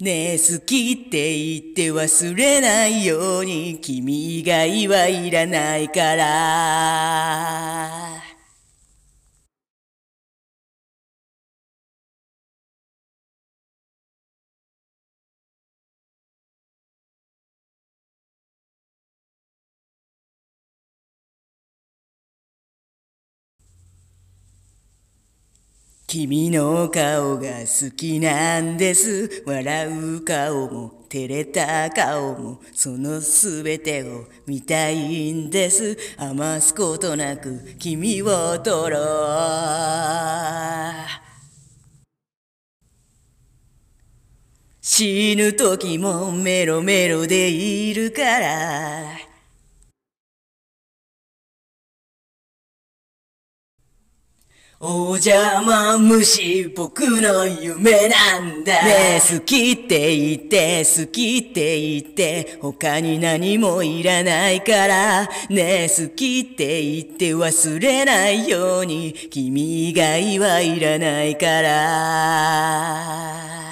ねえ好きって言って忘れないように君以外はいらないから君の顔が好きなんです笑う顔も照れた顔もそのすべてを見たいんです余すことなく君を取ろう死ぬ時もメロメロでいるからお邪魔虫僕の夢なんだねえ好きって言って好きって言って他に何もいらないからねえ好きって言って忘れないように君以外はいらないから